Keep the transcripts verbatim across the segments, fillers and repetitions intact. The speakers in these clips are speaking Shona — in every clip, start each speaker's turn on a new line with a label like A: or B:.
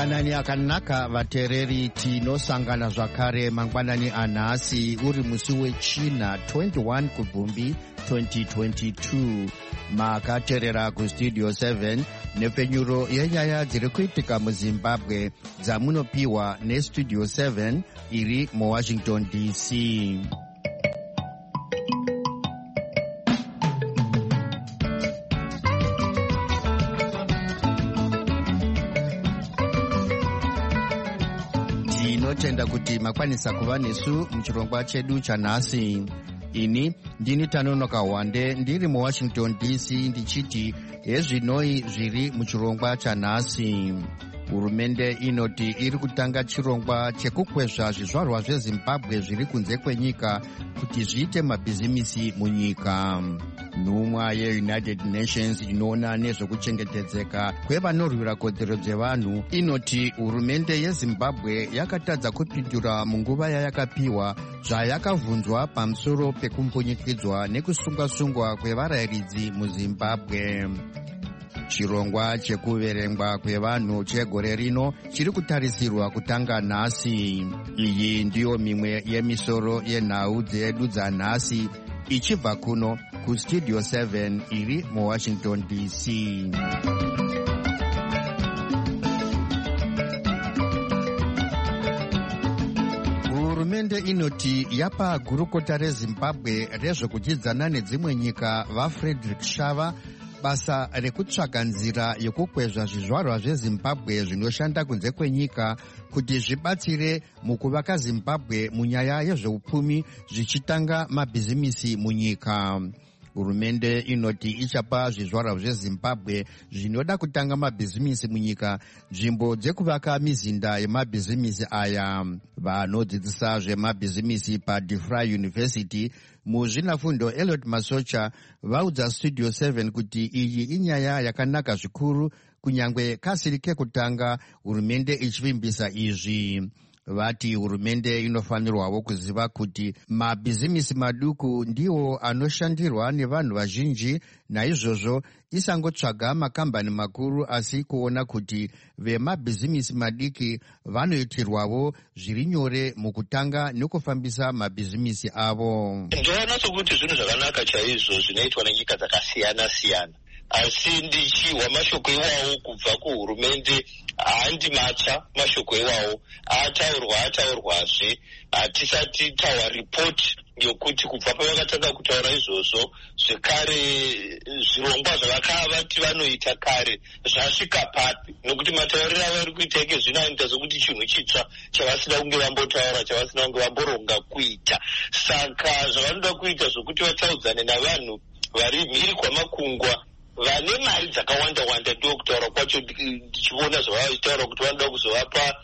A: Mangwanani akanaka vatereri, tinosangana zvakare mangwanani anhasi uri musi wechina twenty-one kubvumbi twenty twenty-two. Makaterera kustudio seven nepfenyuro yenyaya dziri kuitika muZimbabwe dzamunopiwa nestudio seven iri muWashington D C. Tinotenda kuti makwanisa kuva nesu muchirongwa chedu chanhasi. Ini ndini Tanonoka Wande ndiri muWashington D C ndichiti hezvinoi zviri muchirongwa chanhasi. Hurumende inoti iri kutanga chirongwa chekukwezva zvizvarwa zveZimbabwe zviri kunze kwenyika kuti zviite mabhizimisi munyika. Nhumwa yeUnited Nations inoona nezvekuchengetedzeka kwevanorwira kodzero dzevanhu inoti hurumende yeZimbabwe yakatadza kupindura munguva yayakapiwa zvayakavhunzwa pamusoro pekumbunyikidzwa nekusungwa-sungwa kwevarayiridzi muZimbabwe. Chirongwa chekuverengwa kwevanhu chegore rino chiri kutarisirwa kutanga nhasi. Iyi ndiyo mimwe yemisoro yenhau dzedu dzanhasi ichibva kuno kustudio seven iri muWashington D C. Hurumende inoti yapa gurukota reZimbabwe rezvekuchidzana nedzimwe nyika vaFrederick Shava basa rekutsvaga nzira yokukwezva zvizvarwa zveZimbabwe zvinoshanda kunze kwenyika kuti zvibatsire mukuvaka Zimbabwe munyaya yezveupfumi zvichitanga mabhizimisi munyika. Hurumende inoti ichapa zvizvarwa zveZimbabwe zvinoda kutanga mabhizimisi munyika nzvimbo dzekuvaka mizinda yemabhizimisi aya. Vanodzidzisa zvemabhizimisi paDeFry University muzvinafundo Elliot Masocha vaudza Studio seven kuti iyi inyaya yakanaka zvikuru kunyangwe kasiri kekutanga hurumende ichivimbisa izvi. Vati hurumende inofanirwawo kuziva kuti mabhizimisi maduku ndiwo anoshandirwa nevanhu vazhinji, naizvozvo isangotsvaga makambani makuru asi kuona kuti vemabhizimisi madiki vanoitirwawo zviri nyore mukutanga nekufambisa mabhizimisi avo.
B: Ndinoona sokuti zvinhu zvakanaka chaizvo zvinoitwa nenyika dzakasiyana-siyana, asi ndichihwa mashoko iwawo kubva kuhurumende handi matsva. Mashoko iwawo ataurwa ataurwazve, hatisati tawa ripoti yokuti kubva pavakatanga kutaura izvozvo zvekare zvirongwa zvavakavati vanoita kare zvasvika papi, nokuti matauriro avo ari kuita ike zvino anoita sokuti chinhu chitsva chavasina kunge vambotaura, chavasina kunge vamboronga kuita. Saka zvavanoda kuita zvokuti vataudzane navanhu vari mhiri kwamakungwa vane mari dzakawanda-wanda, ndo kutaura kwacho ndichiona zvavachitaura kuti vanoda kuzovapa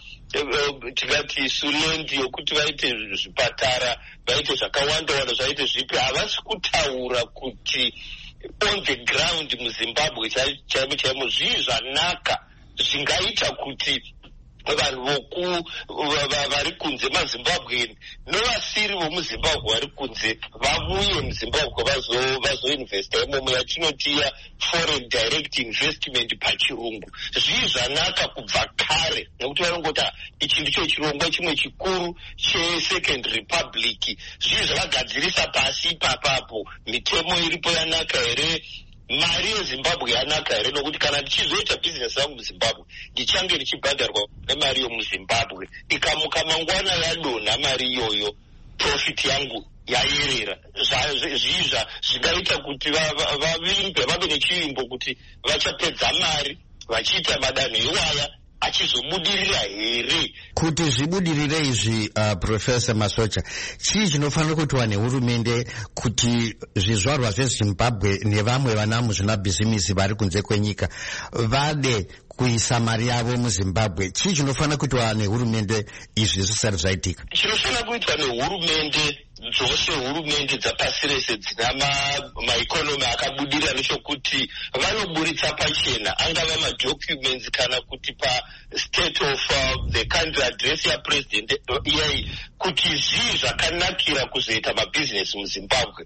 B: tikati sulendi yokuti vaite zvipatara, vaite zvakawanda-wanda, zvaite zvipi. Havasi kutaura kuti on the ground muZimbabwe chaimo chaimo zvii zvanaka zvingaita kuti vanhu voku vari kunze maZimbabwe novasiri vomuZimbabwe vari kunze vavuye muZimbabwe vazoinvesta imomo yatinotiya foreign direct investment pachirungu. Zvii zvanaka kubva kare, nekuti vanongoti ichi ndicho chirongwa chimwe chikuru cheSecond Republic. Zvii zvavagadzirisa pasi ipapapo, mitemo iripo yanaka here, mari yeZimbabwe yanaka here, nokuti kana ndichizoita bhizinesi yangu muZimbabwe ndichange ndichibhadharwa nemari yomuZimbabwe. Ikamuka mangwana yadonha mari iyoyo, profit yangu yayerera. Zvizva zvingaita kuti vavimbe, vave nechivimbo kuti vachapedza mari vachiita madanho ewaya achizobudirira here.
A: Kuti zvibudirire izvi, uh, Professor Masocha, chii chinofanira kuitwa nehurumende kuti zvizvarwa zveZimbabwe nevamwe vana muzvimabhizimisi vari kunze kwenyika vade kuisa mari yavo muZimbabwe? Chii chinofanira kuitwa nehurumende izvi zvisati zvaitika?
B: Chinofanira kuitwa nehurumende dzose hurumende dzapasi rese dzina maikonomi akabudira nechekuti vanoburitsa pachena angava madocuments kana kuti pa-state of uh, the country address yapresident iyai kuti zvii zvakanakira kuzoita mabhizinesi muzimbabwe,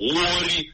B: uori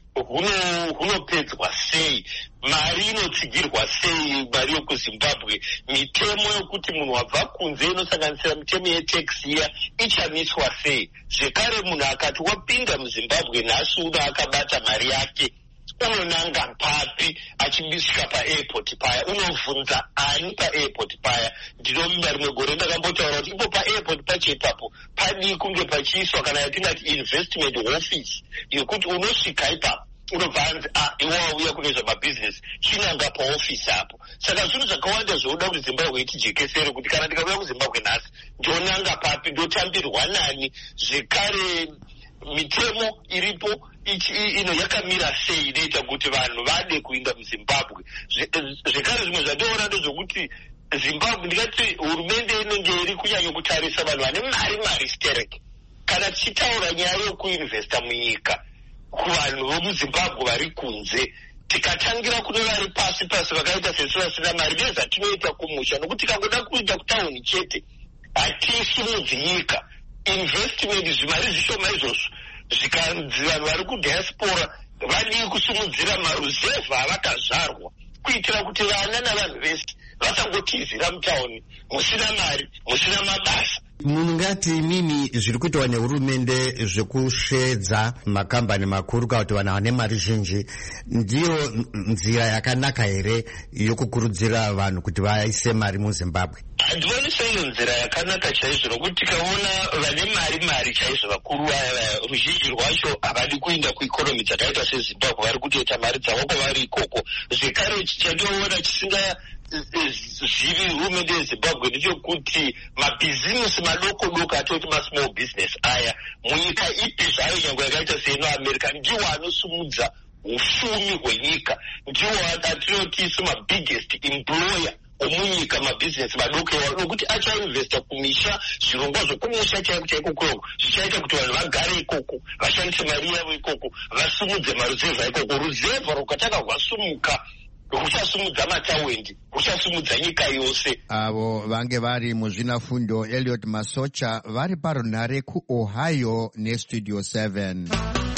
B: hunopedzwa sei, mari inotsigirwa sei, mari yokuzimbabwe, mitemo yokuti munhu wabva kunze inosanganisira mitemo yetax iya ichamiswa sei. Zvekare munhu akati wapinda muzimbabwe nhasi uno akabata mari yake unonanga papi achibisika paairport paya, unobvunza ani paairport paya. Ndinomba rimwe gore ndakambotaura kuti ipo paairport pacho ipapo padi kunge pachiiswa kana yatingati investment office yokuti unosvika ipapo unobva anzi ah iwawo uya kunoizva mabhizinesi chinanga paofisi apo. Saka zvinhu zvakawanda zvoda kuti Zimbabwe itijekesere kuti kana ndikauya kuZimbabwe nhasi ndonanga papi, ndotambirwa nani, zvekare mitemo iripo ino yakamira sei inoita kuti vanhu vade kuinda muZimbabwe. Zvekare zvimwe zvandoona ndezvokuti Zimbabwe ndikati hurumende inenge iri kunyanya kutarisa vanhu vane mari mari stereke. Kana tichitaura nyaya yokuinvesta munyika kuvanhu vomuZimbabwe vari kunze, tikatangira kune vari pasi pasi vakaita sesu vasina mari ndezvatinoita kumusha, nokuti tikangoda kuita kutauni chete hatisimudzi nyika. Investment zvimari zvishoma izvozvo zvikanzi vanhu vari kudiaspora vadii kusimudzira maruzevha avakazvarwa kuitira kuti vana navanhu vese vasangotizira mutauni musina mari musina mabasa.
A: Munhu ngati mimi zviri kuitwa nehurumende zvekusvedza makambani makuru kana kuti vanhu vane mari zhinji ndiyo nzira yakanaka here yokukurudzira vanhu kuti vaise mari muZimbabwe?
B: Handivoni seiyo nzira yakanaka chaizvo, nokuti tikaona vane mari mari chaizvo vakuru vaya ruzhinji rwacho havadi kuinda kuikonomi dzakaita seZimbabwe, vari kutoita mari dzavo kwavari ikoko. Zvekare chandinoona chisinga zvivi hurumende yeZimbabwe ndechekuti mabhizinesi madoko doko atoti masmall business aya munyika ipi zvayo nyange yakaita seino America ndiwo anosumudza ufumi hwenyika, ndiwo atinoti semabiggest employer omunyika mabhizinesi madoko iwayo, nokuti achainvesta kumisha zvirongwa zvokumusha chaiko chaiko kweko zvichaita kuti vanhu vagare ikoko, vashandise mari yavo ikoko, vasumudze maruzevha ikoko. Ruzevha rukataka rwasumuka ruchasumudza mataundi, ruchasumudza nyika yose.
A: Avo vange vari muzvinafundo Elliot Masocha vari parunhare kuOhio neStudio seven.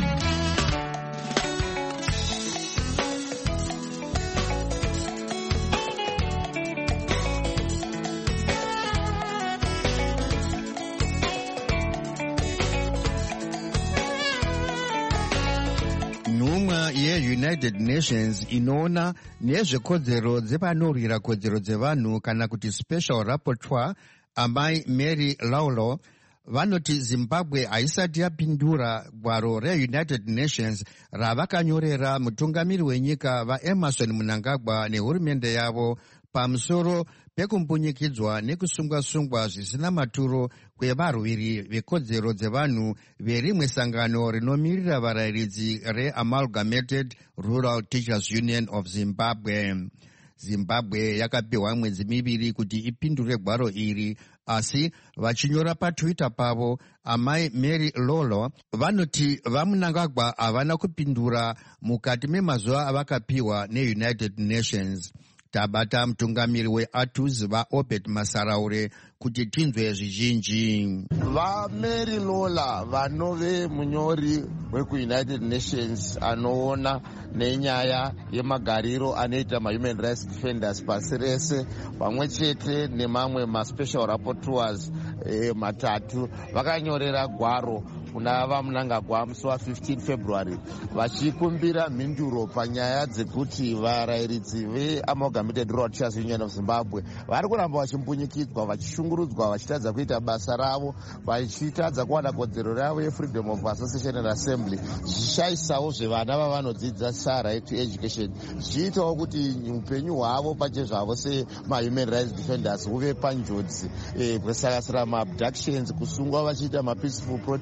A: United Nations inoona nezvekodzero dzevanorwira kodzero dzevanhu kana kuti Special Rapporteur amai Mary Lawler vanoti Zimbabwe haisati yapindura gwaro reUnited Nations ravakanyorera mutungamiri wenyika vaEmerson Mnangagwa nehurumende yavo pamusoro pekumbunyikidzwa nekusungwa-sungwa zvisina maturo kwevarwiri vekodzero dzevanhu verimwe sangano rinomirira varayiridzi reAmalgamated Rural Teachers Union of Zimbabwe. Zimbabwe yakapiwa mwedzi miviri kuti ipindure gwaro iri, asi vachinyora paTwitter pavo amai Mary Lawler vanoti vaMnangagwa havana kupindura mukati memazuva avakapiwa neUnited Nations. Tabata mutungamiri weATUS vaObed Masaraure kuti tinzwe zvizhinji.
C: VaMary Lawler vanove munyori wekuUnited Nations anoona nenyaya yemagariro anoita mahuman rights defenders pasi rese pamwe chete nemamwe maspecial rapporteurs eh, matatu vakanyorera gwaro kuna vaMnangagwa musi wa15 February vachikumbira mhinduro panyaya dzekuti varayiridzi veAmalgamated Rural Teachers Union of Zimbabwe vari kuramba vachimbunyikidzwa, vachishungurudzwa, vachitadza kuita basa ravo, vachitadza kuwana kodzero yavo yeFreedom of Association and Assembly, zvichishaisawo zvevana vavanodzidza right to education, zvichiitawo kuti upenyu hwavo pache zvavo semahuman rights defenders huve panjodzi. Eh, kusakasira maabductions, kusungwa vachiita mapeaceful protest,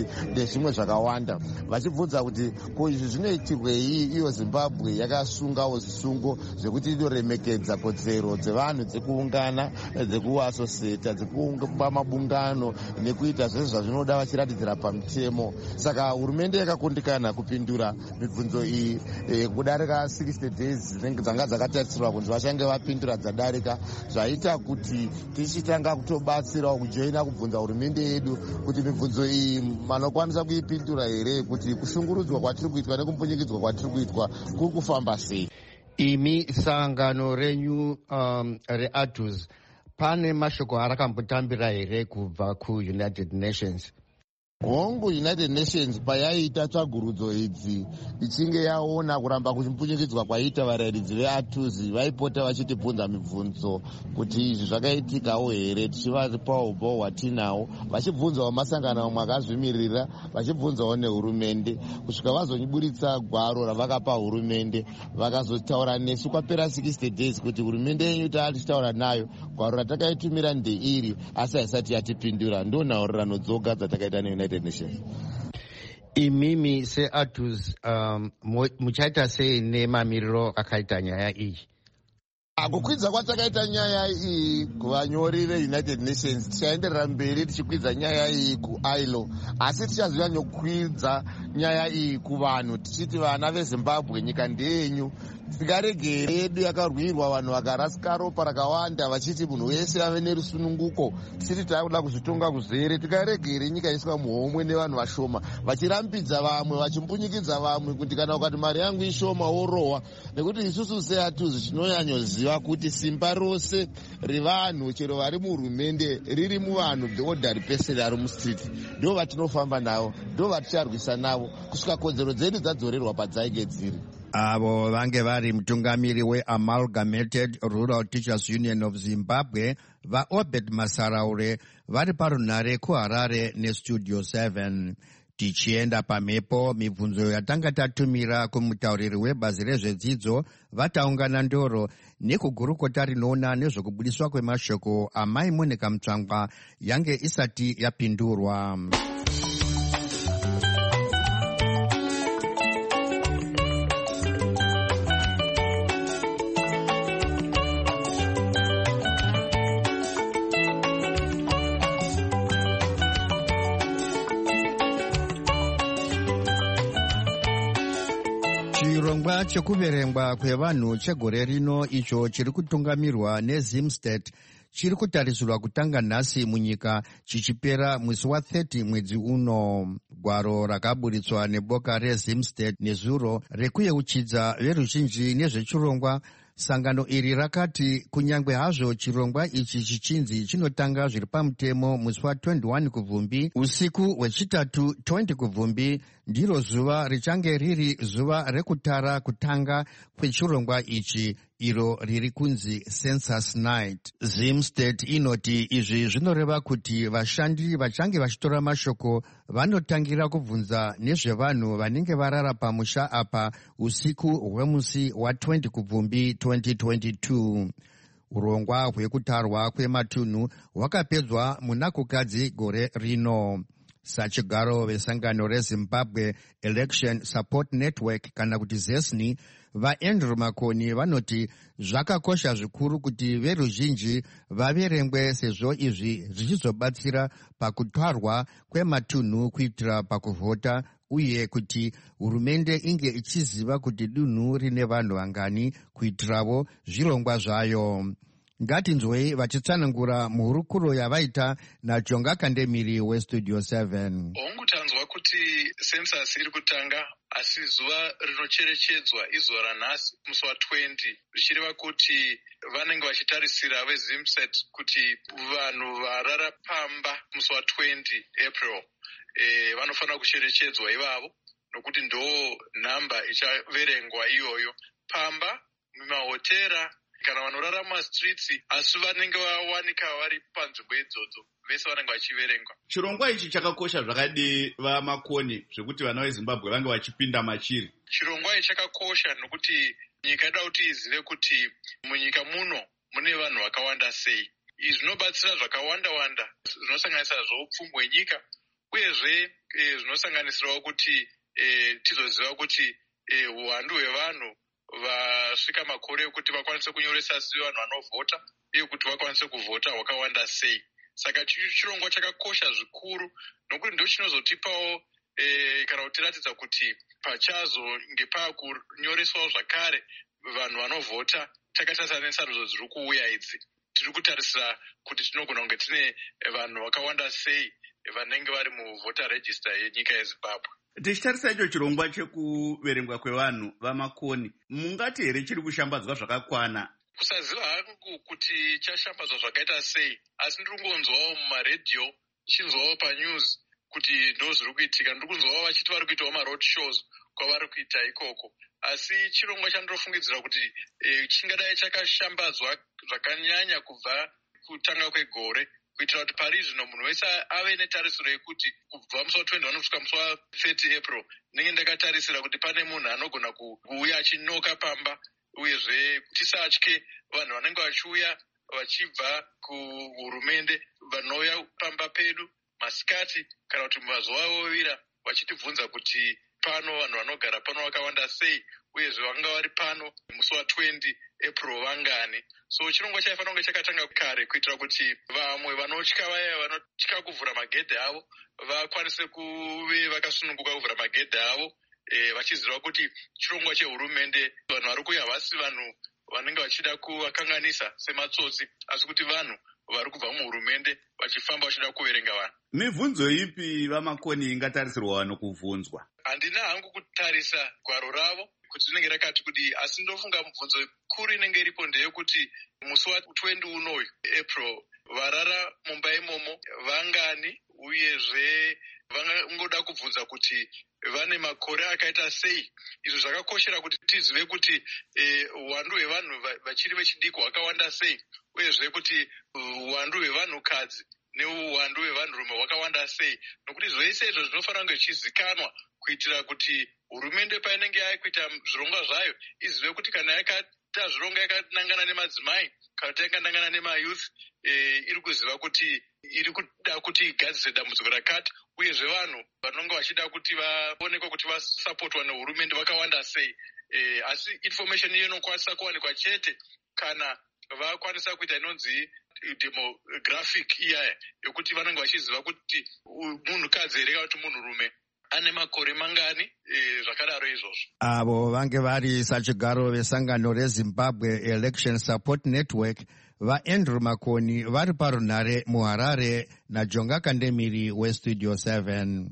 C: magetsi nezvimwe zvakawanda, vachibvunza kuti ko izvi zvinoitirwei iyo Zimbabwe yakasungawo zvisungo zvekuti inoremekedza kodzero dzevanhu dzekuungana, dzekuasosiyeta, dzekupa mabungano nekuita zvese zvazvinoda vachiratidzira pamutemo. Saka hurumende yakakundikana kupindura mibvunzo iyi e, kudarika sixty days dzanga dzakatarisirwa kunzi vachange vapindura dzadarika, zvaita kuti tichitanga kutobatsirawo kujoina kubvunza hurumende yedu kuti mibvunzo iyi manokwanisa kuipindura here, kuti kushungurudzwa kwatiri kuitwa nekumbunyikidzwa kwatiri kuitwa kuri kufamba sei.
A: Imi sangano renyu um, reATUS pane mashoko arakambotambira here kubva kuUnited Nations?
C: Hongu United Nations payaiita tsvagurudzo idzi ichinge yaona kuramba kuchimbunyikidzwa kwaita varairidzi veATUS vaipota vachitibvunza mibvunzo kuti izvi zvakaitikawo here, tichivaripawo upo hwatinawo, vachibvunzawo masangano amwe akazvimirira, vachibvunzawo nehurumende, kusvika vazonyiburitsa gwaro ravakapa hurumende, vakazotaura nesu kwapera sixty days kuti hurumende yenyu tichitaura nayo, gwaro ratakaitumira ndeiri asi haisati yatipindura. Ndo nhaurirano dzoga dzatakaita neUnited Nations.
A: Imimi seATUS um, muchaita sei nemamiriro akaita nyaya iyi?
C: Kukwidza kwatakaita nyaya iyi kuvanyori veUnited Nations, tichaenderera mberi tichikwidza nyaya iyi kuI L O, asi tichazonyanyokwidza nyaya iyi kuvanhu tichiti vana veZimbabwe nyika ndeyenyu. Tikarege redu yakarwirwa, vanhu vakarasika ropa rakawanda vachiti munhu wese ave nerusununguko, tichiti takuda kuzvitonga kuzere. Tikaregere nyika iswa muhomwe nevanhu vashoma, vachirambidza vamwe, vachimbunyikidza vamwe kuti kana ukati mari yangu ishoma worohwa. Nekuti isusu seATUS tinonyanyoziva kuti simba rose revanhu chero vari muhurumende riri muvanhu, the ordinary person ari mustreet, ndo vatinofamba navo, ndo vaticharwisa navo kusvika kodzero dzedu dzadzorerwa padzainge dziri.
A: Avo vange vari mutungamiri weAmalgamated Rural Teachers Union of Zimbabwe vaObed Masaraure vari parunhare kuHarare neStudio seven. Tichienda pamhepo, mibvunzo yatanga tatumira kumutauriri webazi rezvedzidzo vataungana ndoro nekugurukota rinoona nezvokubudiswa kwemashoko amai Monica Mutsvangwa yange isati yapindurwa. Chirongwa chekuverengwa kwevanhu chegore rino icho chiri kutungamirwa neZimsted chiri kutarisirwa kutanga nhasi munyika chichipera mwezi wathirty mwedzi uno. Gwaro rakaburitswa neboka reZimsted nezuro rekuyeuchidza veruzhinji nezvechirongwa. Sangano iri rakati kunyange hazvo chirongwa ichi chichinzi chinotanga zviri pamutemo mwezi wa twenty-one kubvumbi, usiku hwechitatu twenty kubvumbi ndiro zuva richange riri zuva rekutara kutanga kwechirongwa ichi, iro riri kunzi Census Night. Zimsted inoti izvi zvinoreva kuti vashandi vachange vachitora mashoko vanotangira kubvunza nezvevanhu vanenge varara pamusha apa usiku hwemusi wa20 kubvumbi twenty twenty-two. Urongwa hwekutarwa kwematunhu hwakapedzwa muna kukadzi gore rino. Sachigaro vesangano reZimbabwe Election Support Network kana kuti ZESNI vaAndrew Makoni vanoti zvakakosha zvikuru kuti veruzhinji vaverengwe sezvo izvi zvichizobatsira pakutarwa kwematunhu kuitira pakuvhota, uye kuti hurumende inge ichiziva kuti dunhu rine vanhu vangani kuitiravo zvirongwa zvayo. Ngatinzwei vachitsanangura muhurukuro yavaita naJonga Kandemiri weStudio seven.
D: Hongu tanzwa kuti census iri kutanga, asi zuva rinocherechedzwa izuva ranhasi musi wa20, zvichireva kuti vanenge vachitarisira veZimsted kuti vanhu varara pamba musi wa20 April e, vanofanira kucherechedzwa ivavo, nokuti ndo nhamba ichaverengwa iyoyo. Pamba, mumahotera kana vanorara mumastreets, asi vanenge vawanika vari panzvimbo idzodzo vese vanenge vachiverengwa.
E: Chirongwa ichi chakakosha zvakadi vaMakoni zvekuti vana veZimbabwe vange vachipinda machiri?
D: Chirongwa ichi chakakosha nokuti nyika ida kuti izive kuti munyika muno mune vanhu vakawanda sei. Izvi zvinobatsira zvakawanda wanda zvinosanganisa zvoupfumi hwenyika, uyezve zvinosanganisirawo kuti tizoziva kuti uwandu hwevanhu vasvika makore ekuti vakwanise kunyoresa sevanhu vanovhota uye kuti vakwanise kuvhota hwakawanda sei. Saka chirongwa chakakosha zvikuru nokuti ndo chinozotipawo kana kutiratidza kuti pachazonge pakunyoreswawo zvakare vanhu vanovhota takatarisa nesarudzo dziri kuuya idzi. Tiri kutarisira kuti tinogona kunge tine vanhu vakawanda sei vanenge vari muvhota register yenyika yeZimbabwe.
E: Tichitarisa icho chirongwa chekuverengwa kwevanhu vamakoni, mungati here chiri kushambadzwa zvakakwana?
D: Kusaziva hangu kuti chashambadzwa zvakaita sei, asi ndiri kungonzwawo mumaredhiyo, tichinzwawo panews kuti ndo zviri kuitika. Ndiri kunzwawo vachiti vari kuitawo maroad shows kwavari kuita ikoko, asi chirongwa chandirofungidzira kuti e, chingadai chakashambadzwa zvakanyanya kubva kutanga kwegore, kuitira kuti pari zvino munhu wese ave netarisiro yekuti kubva musi wa twenty kusvika musi wa thirty April ndinenge ndakatarisira kuti pane munhu anogona kuuya achinoka pamba, uyezve tisatye vanhu vanenge vachiuya vachibva kuhurumende vanouya pamba pedu masikati kana kuti mazuva ovira vachitibvunza kuti pano vanhu vanogara pano vakawanda sei, uyezve vanga vari pano musi wa twenty April vangani. So chirongwa chaifanira kunge chakatanga kare kuitira kuti vamwe vanotya vaya vanotya kuvhura magedhe avo vakwanise kuve vakasununguka kuvhura magedhe avo, e, vachiziva kuti chirongwa chehurumende vanhu vari kuuya havasi vanhu vanenge vachida kuvakanganisa sematsotsi, asi kuti vanhu vari kubva muhurumende vachifamba vachida kuverenga vanhu.
E: Mibvunzo ipi vamakoni ingatarisirwa vanhu kubvunzwa?
D: Handina hangu kutarisa gwaro ravo kuti rinenge rakati kuti, asi ndofunga mibvunzo kuru inenge iripo ndeyekuti musi wa twenty unoyu April varara mumba imomo vangani, uyezve vangoda kubvunza kuti vane makore akaita sei. Izvo zvakakoshera kuti tizive kuti uwandu e, hwevanhu vachiri vechidiki hwakawanda sei, uyezve kuti uwandu hwevanhukadzi neuwandu hwevanhurume hwakawanda sei, nokuti zvese izvo zvinofanira kunge zvichizikanwa kuitira kuti hurumende painenge yakuita zvirongwa zvayo izive kuti kana yakaita zvironga yakanangana nemadzimai kana kuti yakanangana nemayouth, e, iri kuziva kuti iri kuda kuti igadzise dambudziko rakati, uyezve vanhu vanonga vachida kuti vaonekwe kuti vasapotwa nehurumende vakawanda sei. E, asi information iyo inokwanisa kuwanikwa chete kana vakwanisa kuita inonzi demographic iyaya yokuti vanenge vachiziva kuti munhukadzi here kana kuti munhurume ane makore mangani, e, zvakadaro izvozvo.
A: Avo vange vari sachigaro vesangano reZimbabwe Election Support Network vaAndrew Makoni vari parunhare muHarare naJonga Kandemiri weStudio seven.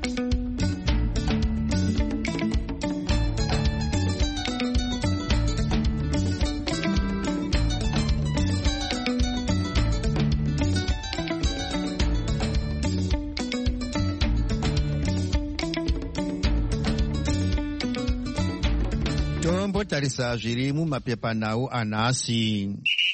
A: Tombotarisa zviri mumapepanhau anhasi.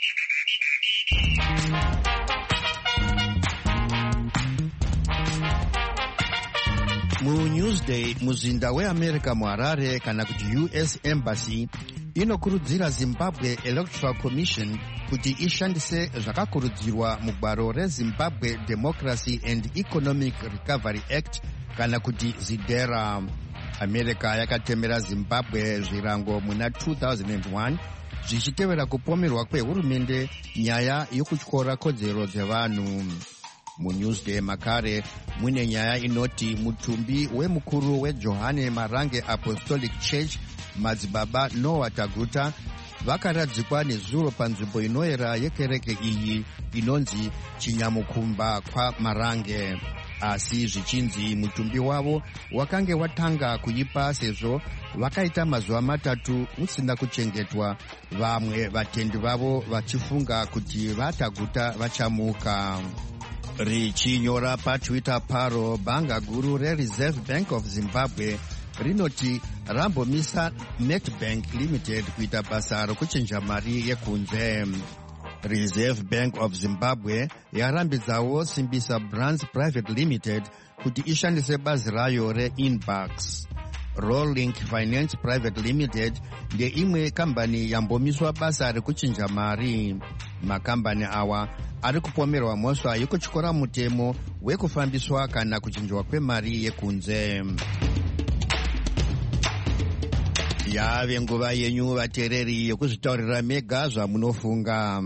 A: MuNewsday, muzinda weAmerica muHarare kana kuti U S Embassy inokurudzira Zimbabwe Electoral Commission kuti ishandise zvakakurudzirwa mugwaro reZimbabwe Democracy and Economic Recovery Act kana kuti ZIDERA. America yakatemera Zimbabwe zvirango muna two thousand one zvichitevera kupomerwa kwehurumende nyaya yokutyora kodzero dzevanhu. MuNewsday makare mune nyaya inoti mutumbi wemukuru weJohane Marange Apostolic Church madzibaba Noah Taguta vakaradzikwa nezuro panzvimbo inoyera yekereke iyi inonzi Chinyamukumba kwa Marange, asi zvichinzi mutumbi wavo wakange watanga kuipa sezvo vakaita mazuva matatu usina kuchengetwa, vamwe vatendi vavo vachifunga kuti vaTaguta vachamuka. Richinyora paTwitter paro, bhanga guru reReserve Bank of Zimbabwe rinoti rambomisa Netbank Limited kuita basa rokuchinja mari yekunze. Reserve Bank of Zimbabwe yarambidzawo Simbisa Brands Private Limited kuti ishandise bazi rayo reInbucks. Rolink Finance Private Limited ndeimwe kambani yambomiswa basa rekuchinja mari. Makambani awa ari kupomerwa mhosva yekutyora mutemo wekufambiswa kana kuchinjwa kwemari yekunze. Yave nguva yenyu vateereri yekuzvitaurira mega zvamunofunga.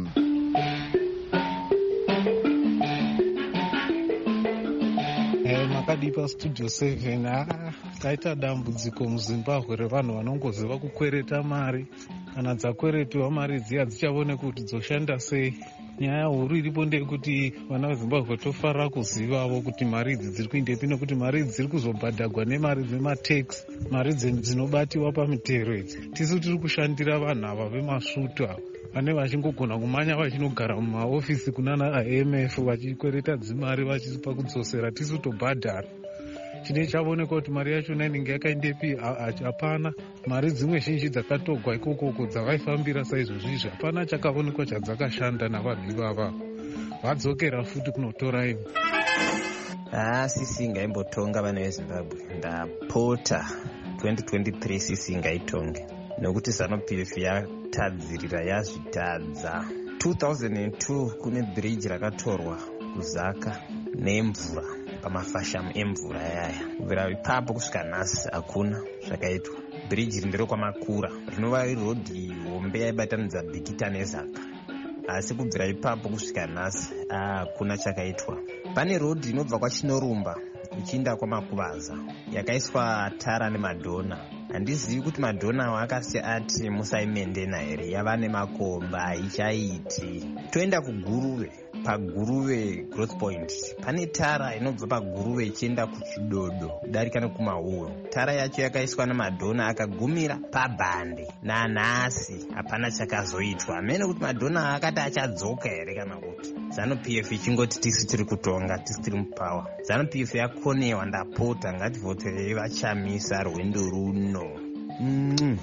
F: Makadipa Studio seven ah, taita dambudziko muZimbabwe revanhu vanongoziva kukwereta mari. Kana dzakweretiwa mari dziya dzichaone kuti dzoshanda sei. Nyaya huru iripo ndeyekuti vana veZimbabwe tofarira kuzivavo kuti mari idzi dziri kuindepi, nekuti mari idzi dziri kuzobhadhagwa nemari dzematax, mari dzinobatiwa pamitero idzi. Tisu tiri kushandira vanhu ava vemasvutu ava vane vachingogona kumanya vachinogara mumaofisi kunana I M F vachikwereta dzimari vachipa kudzosera, tisu tobhadhara. Chine chavooneka kuti mari yachona inenge yakaindepi hapana. Mari dzimwe zhinji dzakatogwa ikokoko dzavaifambira saizvozvizvi hapana chakaonekwa chadzakashanda navanhu ivava. Vadzokera futi kunotora ivo.
G: Ah, sisi ngaimbotonga vana veZimbabwe. Ndapota twenty twenty-three sisi ngaitonge. Nokuti ZANU-P F yatadzirira yazvitadza. two thousand two kune bridge rakatorwa kuzaka nemvura pamafashamu emvura yaya. Kubvira ipapo kusvika nhasi hakuna zvakaitwa. Bridge iri nderokwamakura rinova rodhi hombe yaibatanidza Bikita neZaka, asi kubvira ipapo kusvika nhasi hakuna chakaitwa. Pane rodhi inobva kwaChinorumba ichienda kwamakuvaza yakaiswa tara nemadhona. Handizivi kuti madhona awo akasiya ati musaimendena here, yava nemakomba haichaiti. Toenda kuGuruve. PaGuruve Growth Point pane tara inobva paGuruve ichienda kuChidodo kudarika nekumahuo. Tara yacho yakaiswa namadhona akagumira pabhande. Nanhasi hapana chakazoitwa. Mene kuti madhona akati achadzoka here kana kuti ZANU-P F ichingoti tisu tiri kutonga, tisu tiri mupawa. ZANU-P F yakonewa. Ndapota ngativhoterei vachamisa rwendo runo. Mm.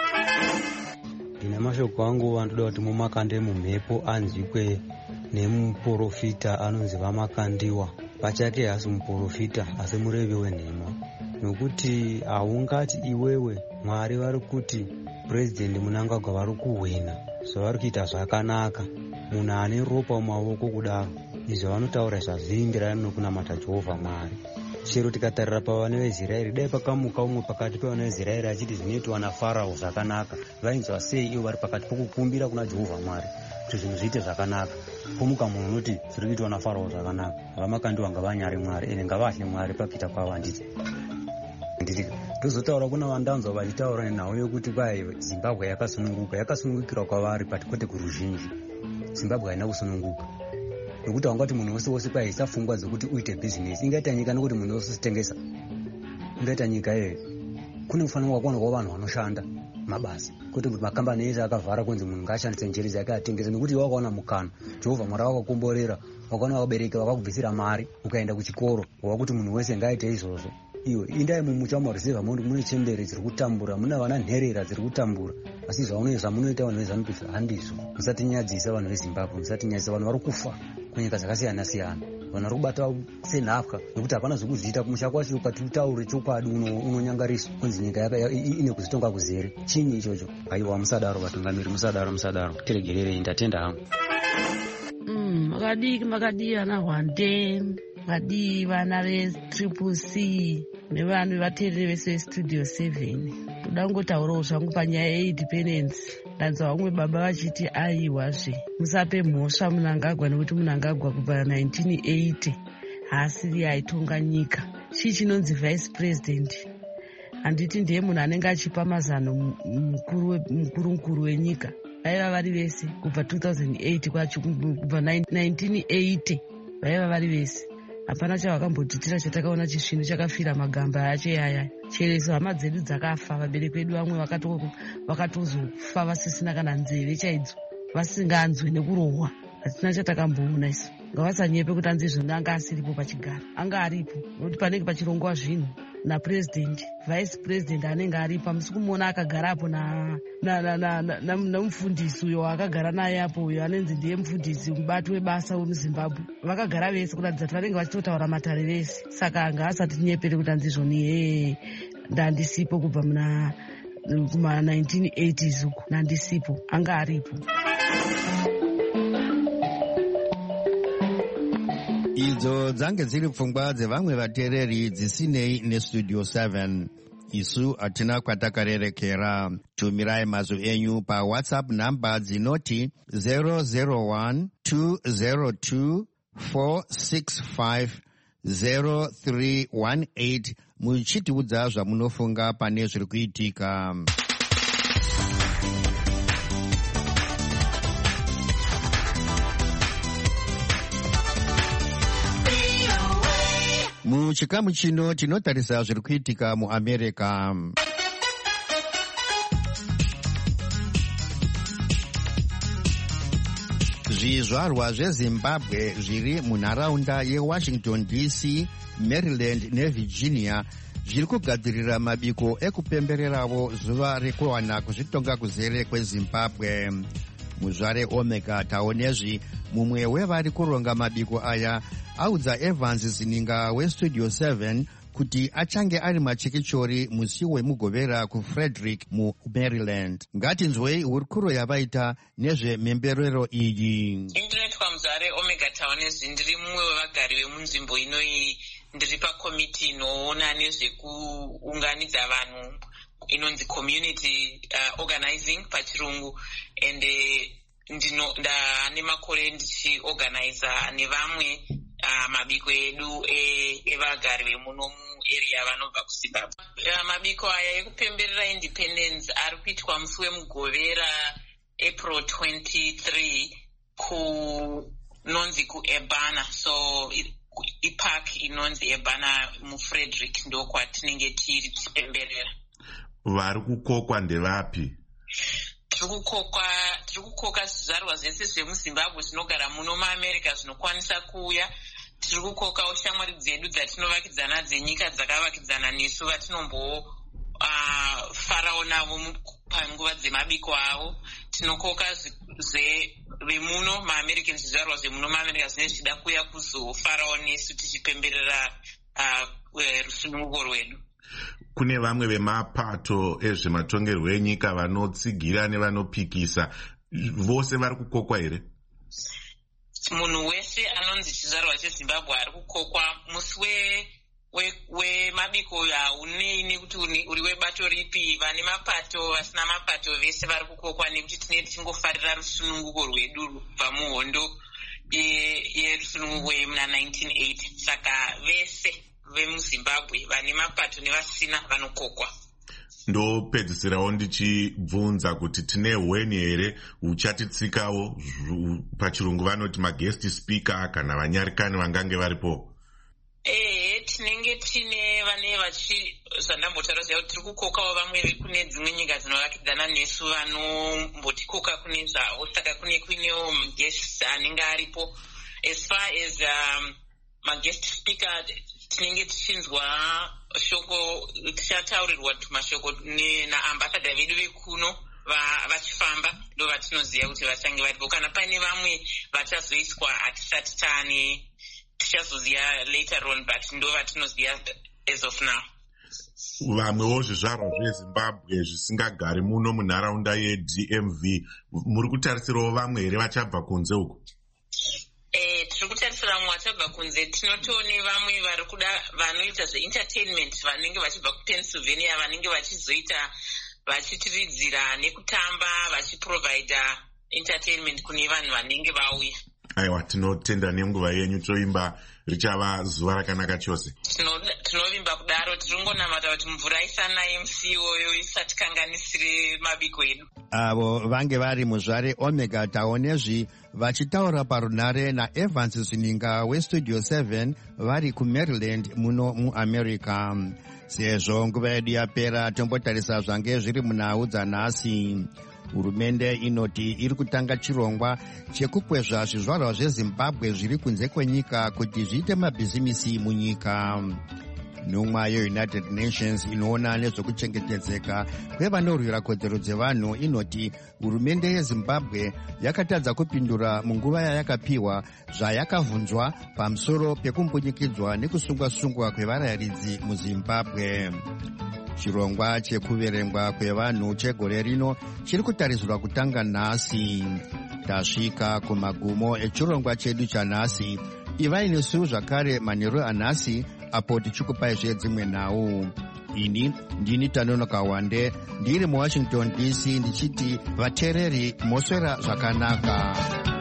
H: Ndine mashoko angu vandoda kuti mumakande mumhepo anzikwe nemuprofita anonzi Vamakandiwa. Pachake hasi muprofita asi murevi wenhema. Nokuti haungati iwewe Mwari vari kuti President Mnangagwa vari kuhwina, so vari kuita zvakanaka. Munhu ane ropa mumaoko kudaro, izvo vanotaura zvazviindirana nokunamata Jehovha Mwari. Chero tikatarira pavana veIsraeri, dai pakamuka umwe pakati pevana veIsraeri achiti zvinoitwa naFarao zvakanaka, vainzwa sei ivo vari pakati pokukumbira kuna Jehovha Mwari kuti zvinhu zviite zvakanaka? Pomuka munhu unoti zviri kuitwa naFarao zvakanaka, Vamakandiwa ngavanyare Mwari ene ngavahle Mwari pakuita kwavo. Handiti handiti tozotaura kuna vandanzwa vachitaura nenhau yokuti kwai Zimbabwe yakasununguka. Yakasunungukira kwavari pati kwete kuruzhinji. Zimbabwe haina kusununguka. Nokuti wangati munhu wose wose kwai isafungwa dzokuti uite business. Ingaita nyika nokuti munhu wose usitengesa. Ingaita nyika ye. Kune kufanira kuwanikwa kwa vanhu vanoshanda mabasa. Kuti makambani ese akavhara kunzi munhu ngaashandise njere dzake atengese, nokuti wakaona mukana. Jehovha Mwari wakakomborera, wakaona vabereki vakakubvisira mari, ukaenda kuchikoro wakuti munhu wese ngaaite izvozvo. Iyo indai mumucha mureserva munhu mune chembere dziri kutambura, muna vana nherera dziri kutambura. Asi zvaunoita zvamunoita vanhu veZANU-P F handizvo. Musatinyadzisa vanhu veZimbabwe, musatinyadzisa vanhu vari kufa kunyika dzakasiyana siyana. Vanhu vari kubata senhapwa nokuti hapana zvekuzviita kumusha kwacho. Ukati utaure chokwadi unonyangariswa kunzi nyika ine kuzitonga kuzere. Chinyi ichocho? Haiwa, musadaro vatungamiri, musadaro, musadaro. Tiregererei, ndatenda hangu.
I: Mm, makadii makadii ana Hwande, makadii vana veTriple C nevanhu vateereri vese veStudio seven. Toda kungotaurawo zvangu panyaya yeindependence. Ndanzwa vamwe baba vachiti aiwazve musape mhosva Mnangagwa nekuti Mnangagwa kubva nineteen eighty haasiri aitonga nyika. Chii chinonzi vice president? Handiti ndiye munhu anenge achipa mazano mukuru mukuru wenyika. Vaiva vari vese kubva two thousand eight kwacho kubva nineteen eighty vaiva vari vese. Hapana chavakambotitira chatakaona chisvino chakafira magamba acho yaya. Chereso hama dzedu dzakafa, vabereki vedu vamwe vakatozofa vasisina kana nzeve chaidzo, vasinganzwi nekurohwa. Hatina chatakamboona isu. Ngavasanyepe kuti anzi izvo anga asiripo pachigara. Anga aripo nokuti panenge pachirongwa zvinhu napresident, vice president anenge aripo. Hamusi kumuona akagarapo namufundisi uyo akagara naye apo, uyo anenzi ndiye mufundisi mubati webasa wemuZimbabwe. Vakagara vese kuratidza kuti vanenge vachitotaura matare vese. Saka anga asati nyepere kuti anzi izvoni he ndandisipo kubva muna kuma nineteen eighties uku ndandisipo anga aripo.
A: Idzo dzange dziri pfungwa dzevamwe vateereri dzisinei nestudio seven. Isu hatina kwatakarerekera. Tumirai mazwi enyu pawhatsapp namba dzinoti zero zero one two zero two four six five zero three one eight muchitiudza zvamunofunga pane zviri kuitika. Muchikamu chino tinotarisa zviri kuitika muAmerica. Zvizvarwa zveZimbabwe zviri munharaunda yeWashington D C, Maryland neVirginia zviri kugadzirira mabiko ekupembererawo zuva rekuwana kuzvitonga kuzere kweZimbabwe. Muzvare Omega taonezvi mumwe wevari kuronga mabiko aya audza Evans Zininga westudio seven kuti achange ari machikichori musi wemugovera kuFrederick muMaryland. Ngatinzwei hurukuro yavaita nezvemhemberero iyi.
J: Ndinoitwa Muzare Omega taonezvi, ndiri mumwe wevagari vemunzvimbo inoyi, ndiri pakomiti inoona nezvekuunganidza vanhu inonzi community uh, organizing pachirungu, and ndino ndane makore ndichiorganiza nevamwe uh, mabiko edu evagari e vemuno muarea vanobva kuZimbabwe. Uh, mabiko aya ekupemberera independence ari kuitwa musi wemugovera April twenty-third kunonzi kuEbana, so ipark inonzi Ebana muFrederick ndo kwatinenge tiri tichipemberera.
K: Vari kukokwa ndevapi?
J: Tiri kukokwa tiri kukoka zvizvarwa zvese zvemuZimbabwe zvinogara muno muAmerica zvinokwanisa kuuya. Tiri kukokawo shamwari dzedu dzatinovakidzana dzenyika dzakavakidzana nesu vatinombo uh, farawo navo panguva dzemabiko avo. Tinokoka vemuno maAmerican, zvizvarwa zvemuno maAmerica zvine zvida kuuya kuzofarawo nesu tichipemberera uh, rusununguko rwedu.
K: Kune vamwe vemapato ezvematongerwo enyika vanotsigira nevanopikisa, vose vari kukokwa here?
J: Munhu wese anonzi chizvarwa cheZimbabwe ari kukokwa. Musi wemabiko haunei nekuti uri webato ripi. Vane mapato vasina mapato vese vari kukokwa nekuti tinenge tichingofarira rusununguko rwedu kubva muhondo yerusununguko yemuna nineteen eighty. Saka vese vemuZimbabwe vane mapato nevasina vanokokwa.
K: Ndopedzisirawo ndichibvunza kuti tine hweni here huchatitsikawo, pachirungu vanoti maguest speaker kana vanyarikani vangange varipo?
J: Ehe, tinenge tine vane vachi zvandambotaura kuti tiri kukokawo vamwe kune dzimwe nyika dzinovakidzana nesu vanombotikoka kune zvavo, saka kune kunewo guest anenge aripo. As far as um, maguest speaker tinenge tichinzwa shoko, tichataurirwa tumashoko naambassador vedu vekuno vachifamba, ndo vatinoziva kuti vachange varipo. Kana paine vamwe vachazoiswa hatisati tane, tichazoziva later on, but ndo vatinoziva as of now.
K: Vamwewo zvizvarwa zveZimbabwe zvisingagari muno munharaunda yeD M V, muri kutarisirawo vamwe here vachabva kunze uko?
J: Eh, tiri kutarisira vamwe vachabva kunze. Tinotoone vamwe vari kuda vanoita zveentertainment vanenge vachibva kuPennsylvania, vanenge vachizoita vachitiridzira nekutamba vachiprovida entertainment kune vanhu vanenge vauya.
K: Aiwa, tinotenda nenguva yenyu, toimba richava zuva rakanaka chose.
J: Tinovimba kudaro, tiringonamata kuti mvura isanaye musi iwoyo isatikanganisire mabiko edu.
A: Avo vange vari muzvare Omega taonezvi vachitaura parunhare naEvans Zininga westudio seven vari kuMaryland muno muAmerica. Sezvo nguva yedu yapera, tombotarisa zvange zviri munhau dzanhasi. Hurumende inoti iri kutanga chirongwa chekukwezva zvizvarwa zveZimbabwe zviri kunze kwenyika kuti zviite mabhizimisi munyika. Nhumwa yeUnited Nations inoona nezvekuchengetedzeka kwevanorwira kodzero dzevanhu inoti hurumende yeZimbabwe yakatadza kupindura munguva yayakapiwa zvayakavhunzwa pamusoro pekumbunyikidzwa nekusungwa-sungwa kwevarayiridzi muZimbabwe. chirongwa chekuverengwa kwevanhu chegore rino chiri kutarisirwa kutanga nhasi. Tasvika kumagumo echirongwa chedu chanhasi. Ivai nesu zvakare manheru anhasi apo tichikupai zvedzimwe nhau. Ini ndini Tanonoka Wande ndiri muWashington D C ndichiti vateereri moswera zvakanaka.